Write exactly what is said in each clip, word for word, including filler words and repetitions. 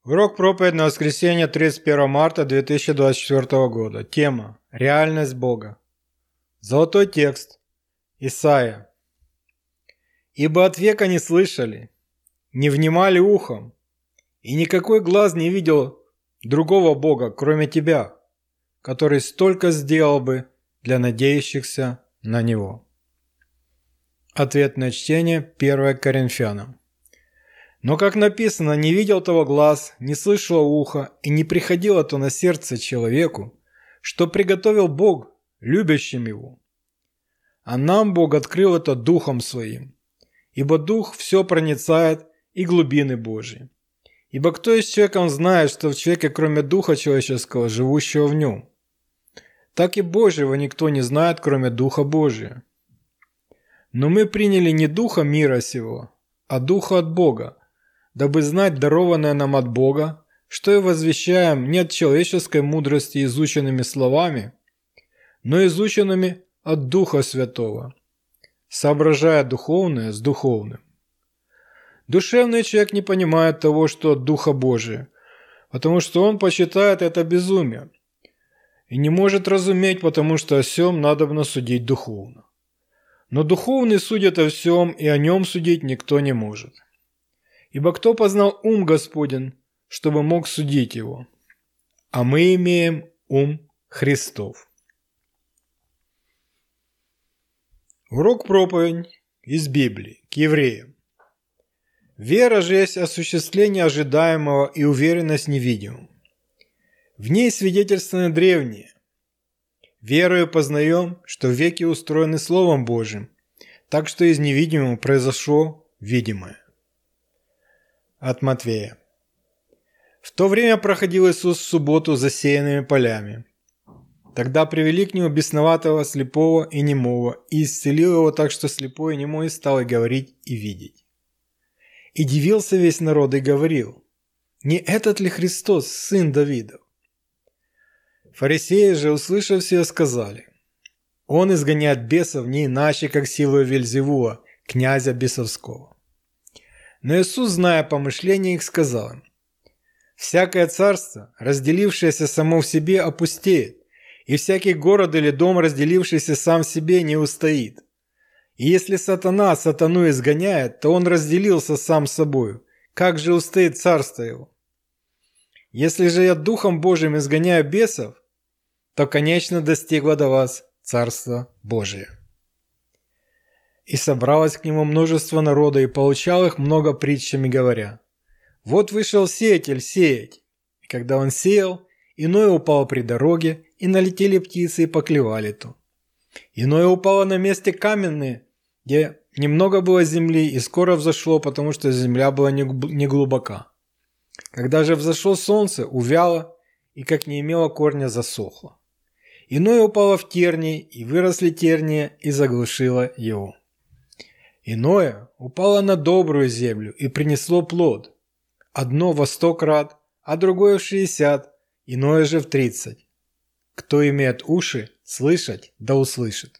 Урок проповедь на воскресенье тридцать первого марта две тысячи двадцать четвёртого года. Тема «Реальность Бога». Золотой текст. Исайя. «Ибо от века не слышали, не внимали ухом, и никакой глаз не видел другого Бога, кроме Тебя, который столько сделал бы для надеющихся на Него». Ответное чтение первое Коринфянам. Но, как написано, не видел того глаз, не слышало ухо, и не приходило то на сердце человеку, что приготовил Бог любящим его. А нам Бог открыл это Духом Своим, ибо Дух все проницает и глубины Божьи. Ибо кто из человека он знает, что в человеке, кроме Духа человеческого, живущего в нем? Так и Божьего никто не знает, кроме Духа Божия. Но мы приняли не Духа мира сего, а Духа от Бога, дабы знать дарованное нам от Бога, что и возвещаем не от человеческой мудрости изученными словами, но изученными от Духа Святого, соображая духовное с духовным. Душевный человек не понимает того, что от Духа Божия, потому что он почитает это безумие, и не может разуметь, потому что о сем надобно судить духовно. Но духовный судит о всем, и о нем судить никто не может. Ибо кто познал ум Господень, чтобы мог судить его? А мы имеем ум Христов. Урок проповедь из Библии к евреям. Вера же есть осуществление ожидаемого и уверенность невидимого. В ней свидетельствованы древние. Верою познаем, что веки устроены Словом Божьим, так что из невидимого произошло видимое. От Матвея. В то время проходил Иисус в субботу засеянными полями. Тогда привели к нему бесноватого, слепого и немого, и исцелил его так, что слепой и немой стал и говорить, и видеть. И дивился весь народ и говорил: «Не этот ли Христос, сын Давидов?» Фарисеи же, услышав все, сказали: «Он изгоняет бесов не иначе, как силой Вельзевула, князя бесовского». Но Иисус, зная помышления их, сказал им: «Всякое царство, разделившееся само в себе, опустеет, и всякий город или дом, разделившийся сам в себе, не устоит. И если сатана сатану изгоняет, то он разделился сам с собою. Как же устоит царство его? Если же я Духом Божиим изгоняю бесов, то, конечно, достигло до вас Царство Божие». И собралось к нему множество народа, и получал их много притчами, говоря: «Вот вышел сеятель сеять. И когда он сеял, иное упало при дороге, и налетели птицы и поклевали то. Иное упало на месте каменное, где немного было земли, и скоро взошло, потому что земля была не глубока. Когда же взошло солнце, увяло, и как не имело корня, засохло. Иное упало в тернии, и выросли тернии, и заглушило его. Иное упало на добрую землю и принесло плод. Одно во сто крат, а другое в шестьдесят, иное же в тридцать. Кто имеет уши слышать, да услышит».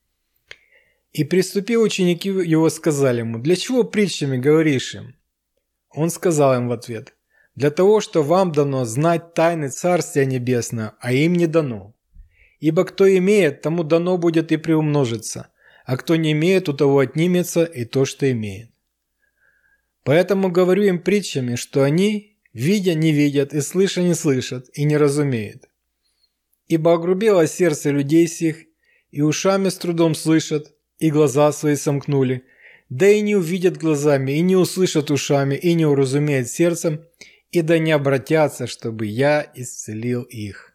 И приступив ученики его, сказали ему: «Для чего притчами говоришь им?» Он сказал им в ответ: «Для того, что вам дано знать тайны Царствия Небесного, а им не дано. Ибо кто имеет, тому дано будет и приумножится, а кто не имеет, у того отнимется и то, что имеет. Поэтому говорю им притчами, что они, видя, не видят, и слыша, не слышат, и не разумеют. Ибо огрубело сердце людей сих, и ушами с трудом слышат, и глаза свои сомкнули, да и не увидят глазами, и не услышат ушами, и не уразумеют сердцем, и да не обратятся, чтобы я исцелил их».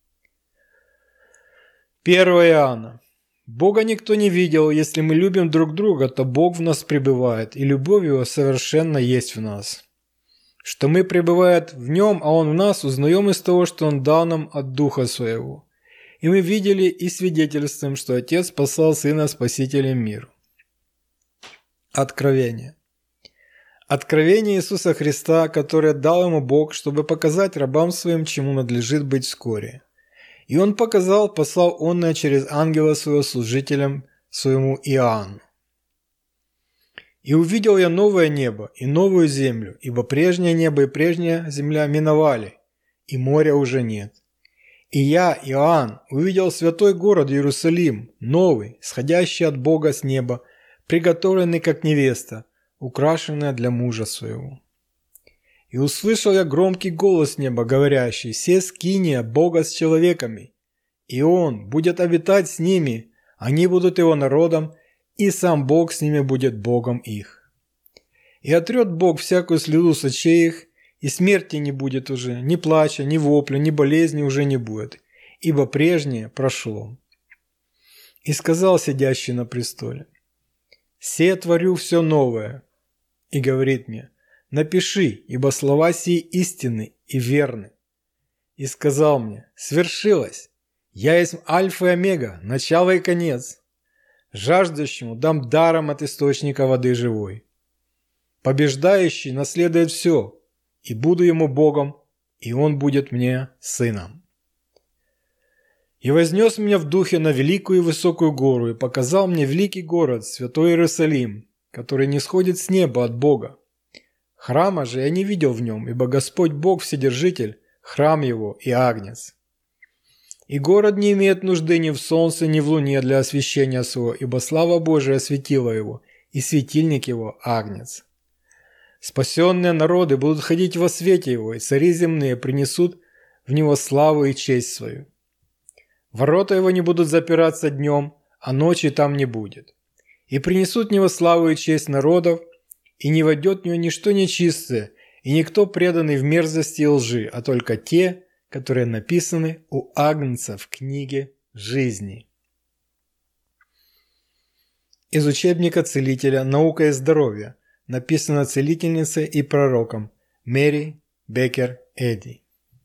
первое Иоанна. Бога никто не видел. Если мы любим друг друга, то Бог в нас пребывает, и любовь Его совершенно есть в нас. Что мы пребывает в Нем, а Он в нас, узнаем из того, что Он дал нам от Духа Своего. И мы видели и свидетельствуем, что Отец послал Сына Спасителем миру. Откровение. Откровение Иисуса Христа, которое дал Ему Бог, чтобы показать рабам Своим, чему надлежит быть вскоре. И Он показал, послал онное через ангела своего служителям своему Иоанну. И увидел я новое небо и новую землю, ибо прежнее небо и прежняя земля миновали, и моря уже нет. И я, Иоанн, увидел святой город Иерусалим, новый, сходящий от Бога с неба, приготовленный как невеста, украшенная для мужа своего. И услышал я громкий голос неба, говорящий: «Се скиния Бога с человеками, и Он будет обитать с ними, они будут Его народом, и сам Бог с ними будет Богом их. И отрет Бог всякую слезу с очей их, и смерти не будет уже, ни плача, ни вопля, ни болезни уже не будет, ибо прежнее прошло». И сказал сидящий на престоле: «Се творю все новое». И говорит мне: «Напиши, ибо слова сии истинны и верны». И сказал мне: «Свершилось! Я есть Альфа и Омега, начало и конец. Жаждущему дам даром от источника воды живой. Побеждающий наследует все, и буду ему Богом, и он будет мне сыном». И вознес меня в духе на великую и высокую гору, и показал мне великий город, святой Иерусалим, который не сходит с неба от Бога. Храма же я не видел в нем, ибо Господь Бог Вседержитель, храм его и агнец. И город не имеет нужды ни в солнце, ни в луне для освещения своего, ибо слава Божия осветила его, и светильник его – агнец. Спасенные народы будут ходить во свете его, и цари земные принесут в него славу и честь свою. Ворота его не будут запираться днем, а ночи там не будет. И принесут в него славу и честь народов, и не войдет в него ничто нечистое, и никто преданный в мерзости и лжи, а только те, которые написаны у Агнца в книге жизни. Из учебника целителя «Наука и здоровье», написано целительницей и пророком Мэри Беккер Эдди.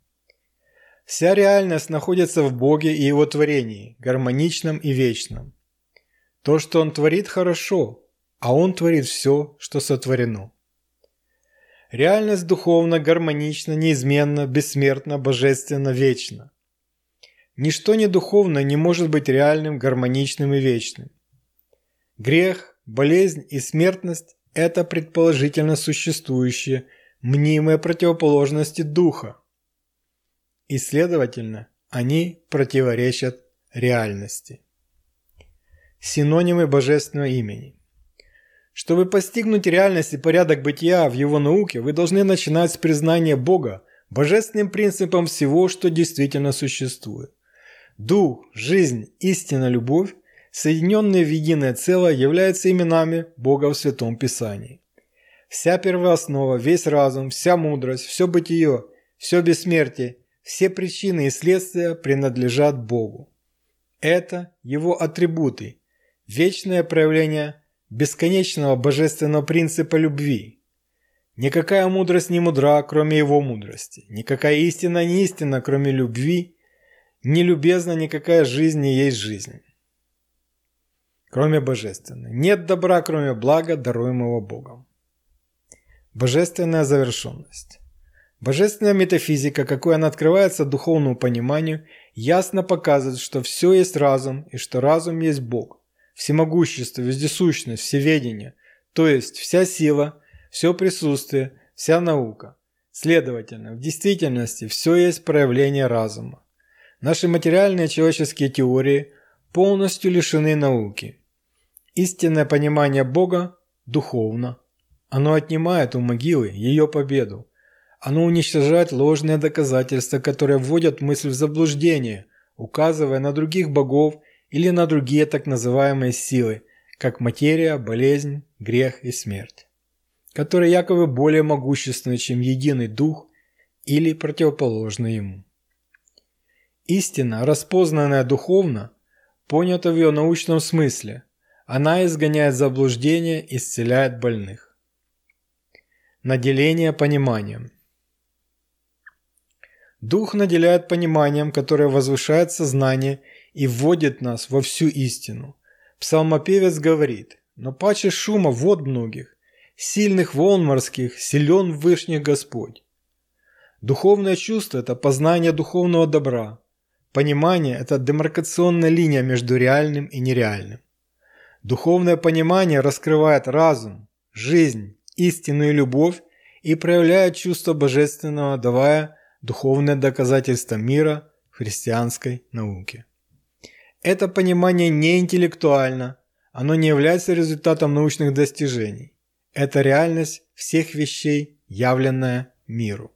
Вся реальность находится в Боге и Его творении, гармоничном и вечном. То, что Он творит, хорошо, а Он творит все, что сотворено. Реальность духовна, гармонична, неизменна, бессмертна, божественна, вечна. Ничто не духовное не может быть реальным, гармоничным и вечным. Грех, болезнь и смертность – это предположительно существующие, мнимые противоположности духа. И, следовательно, они противоречат реальности. Синонимы божественного имени. Чтобы постигнуть реальность и порядок бытия в его науке, вы должны начинать с признания Бога божественным принципом всего, что действительно существует. Дух, жизнь, истина, любовь, соединенные в единое целое, являются именами Бога в Святом Писании. Вся первооснова, весь разум, вся мудрость, все бытие, все бессмертие, все причины и следствия принадлежат Богу. Это Его атрибуты, вечное проявление бесконечного божественного принципа любви. Никакая мудрость не мудра, кроме Его мудрости. Никакая истина не истина, кроме любви. Не любезна никакая жизнь не есть жизнь, кроме божественной. Нет добра, кроме блага, даруемого Богом. Божественная завершенность. Божественная метафизика, какой она открывается духовному пониманию, ясно показывает, что все есть разум и что разум есть Бог. Всемогущество, вездесущность, всеведение, то есть вся сила, все присутствие, вся наука. Следовательно, в действительности все есть проявление разума. Наши материальные человеческие теории полностью лишены науки. Истинное понимание Бога духовно. Оно отнимает у могилы ее победу. Оно уничтожает ложные доказательства, которые вводят мысль в заблуждение, указывая на других богов или на другие так называемые силы, как материя, болезнь, грех и смерть, которые якобы более могущественны, чем единый дух или противоположны ему. Истина, распознанная духовно, понята в ее научном смысле. Она изгоняет заблуждение, исцеляет больных. Наделение пониманием. Дух наделяет пониманием, которое возвышает сознание и вводит нас во всю истину. Псалмопевец говорит: «Но паче шума вод многих, сильных волн морских, силен Вышних Господь». Духовное чувство – это познание духовного добра. Понимание – это демаркационная линия между реальным и нереальным. Духовное понимание раскрывает разум. жизнь, истинную любовь и проявляют чувство божественного, давая духовное доказательство мира в христианской науке. Это понимание не интеллектуально, оно не является результатом научных достижений. Это реальность всех вещей, явленная миру.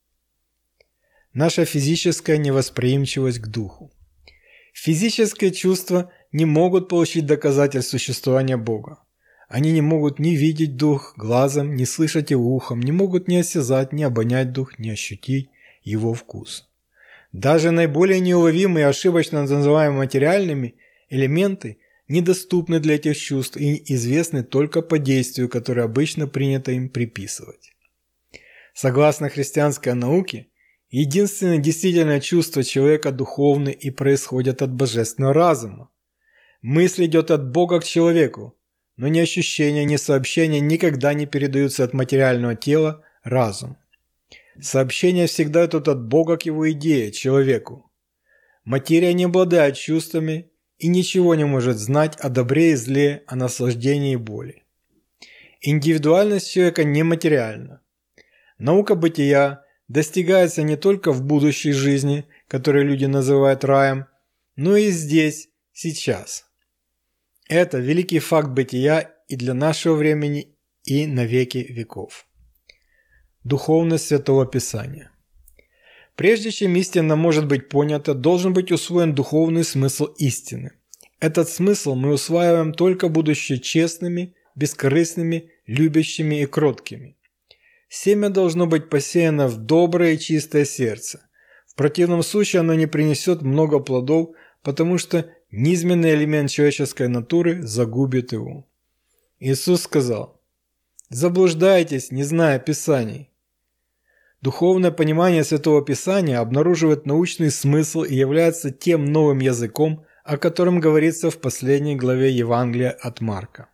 Наша физическая невосприимчивость к духу. Физические чувства не могут получить доказательств существования Бога. Они не могут ни видеть дух глазом, ни слышать его ухом, не могут ни осязать, ни обонять дух, ни ощутить его вкус. Даже наиболее неуловимые и ошибочно называемые материальными элементы недоступны для этих чувств и известны только по действию, которое обычно принято им приписывать. Согласно христианской науке, единственное действительное чувство человека духовны и происходят от божественного разума. Мысль идет от Бога к человеку, но ни ощущения, ни сообщения никогда не передаются от материального тела разуму. Сообщения всегда идут от Бога к его идее, человеку. Материя не обладает чувствами и ничего не может знать о добре и зле, о наслаждении и боли. Индивидуальность человека нематериальна. Наука бытия достигается не только в будущей жизни, которую люди называют раем, но и здесь, сейчас. Это великий факт бытия и для нашего времени, и на веки веков. Духовность Святого Писания. Прежде чем истина может быть понята, должен быть усвоен духовный смысл истины. Этот смысл мы усваиваем только будучи честными, бескорыстными, любящими и кроткими. Семя должно быть посеяно в доброе и чистое сердце. В противном случае оно не принесет много плодов, потому что низменный элемент человеческой натуры загубит его. Иисус сказал: «Заблуждаетесь, не зная Писаний». Духовное понимание Святого Писания обнаруживает научный смысл и является тем новым языком, о котором говорится в последней главе Евангелия от Марка.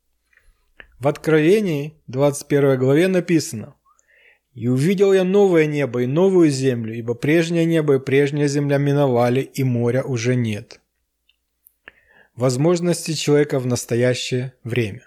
В Откровении, двадцать первой главе, написано: «И увидел я новое небо и новую землю, ибо прежнее небо и прежняя земля миновали, и моря уже нет». Возможности человека в настоящее время.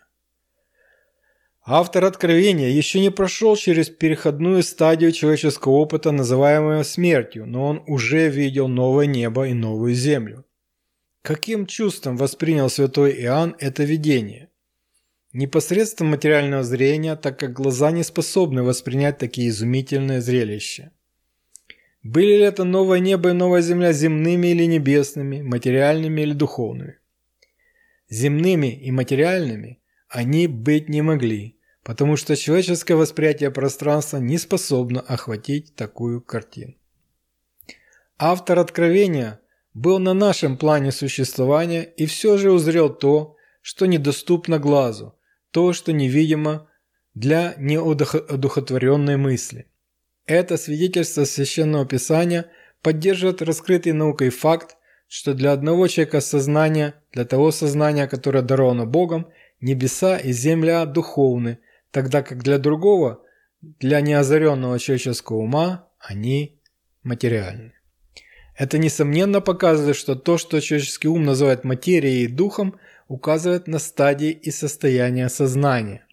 Автор Откровения еще не прошел через переходную стадию человеческого опыта, называемую смертью, но он уже видел новое небо и новую землю. Каким чувством воспринял святой Иоанн это видение? Непосредством материального зрения, так как глаза не способны воспринять такие изумительные зрелища. Были ли это новое небо и новая земля земными или небесными, материальными или духовными? Земными и материальными они быть не могли, потому что человеческое восприятие пространства не способно охватить такую картину. Автор Откровения был на нашем плане существования и все же узрел то, что недоступно глазу, то, что невидимо для неодухотворенной мысли. Это свидетельство Священного Писания поддерживает раскрытый наукой факт, что для одного человека сознание, для того сознания, которое даровано Богом, небеса и земля духовны, тогда как для другого, для неозаренного человеческого ума, они материальны. Это несомненно показывает, что то, что человеческий ум называет материей и духом, указывает на стадии и состояние сознания.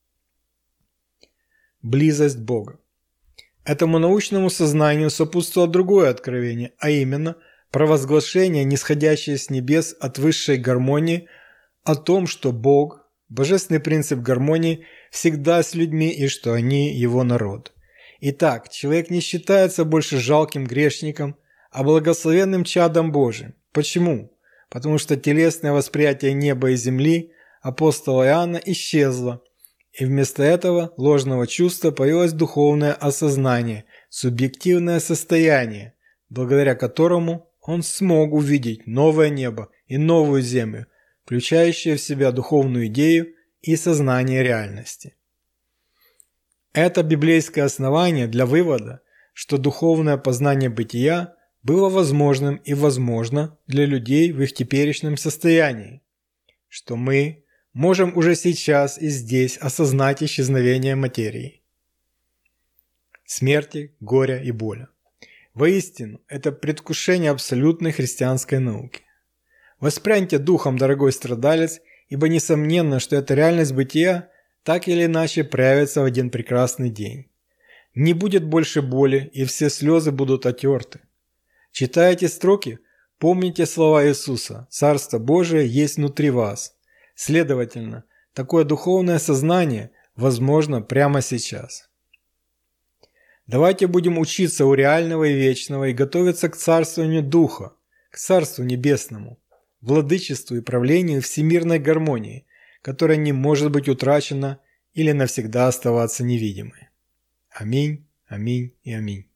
Близость Бога. Этому научному сознанию сопутствовало другое откровение, а именно провозглашение, нисходящее с небес от высшей гармонии, о том, что Бог, божественный принцип гармонии, всегда с людьми и что они его народ. Итак, человек не считается больше жалким грешником, а благословенным чадом Божиим. Почему? Потому что телесное восприятие неба и земли апостола Иоанна исчезло, и вместо этого ложного чувства появилось духовное осознание, субъективное состояние, благодаря которому он смог увидеть новое небо и новую землю, включающие в себя духовную идею и сознание реальности. Это библейское основание для вывода, что духовное познание бытия было возможным и возможно для людей в их теперешнем состоянии, что мы можем уже сейчас и здесь осознать исчезновение материи, смерти, горя и боли. Воистину, это предвкушение абсолютной христианской науки. Воспряньте духом, дорогой страдалец, ибо несомненно, что эта реальность бытия так или иначе проявится в один прекрасный день. Не будет больше боли, и все слезы будут отерты. Читая эти строки, помните слова Иисуса: «Царство Божие есть внутри вас». Следовательно, такое духовное сознание возможно прямо сейчас. Давайте будем учиться у реального и вечного и готовиться к царствованию Духа, к Царству Небесному, владычеству и правлению всемирной гармонии, которая не может быть утрачена или навсегда оставаться невидимой. Аминь, аминь и аминь.